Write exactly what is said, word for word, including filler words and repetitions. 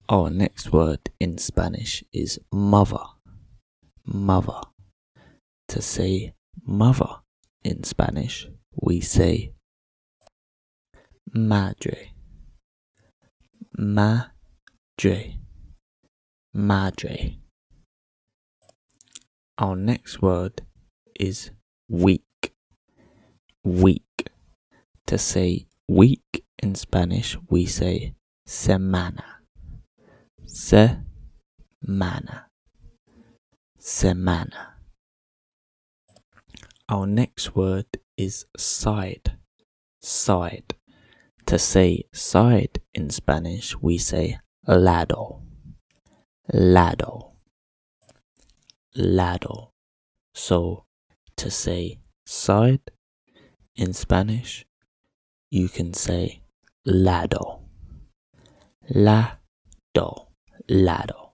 Our next word in Spanish is mother. Mother. To say mother in Spanish, we say madre. Madre. Madre. Our next word is week. Week. To say week in Spanish, we say semana. Semana. Semana. Our next word is side. Side. To say side in Spanish, we say lado. Lado. Lado. So, to say side in Spanish, you can say lado. Lado. Lado.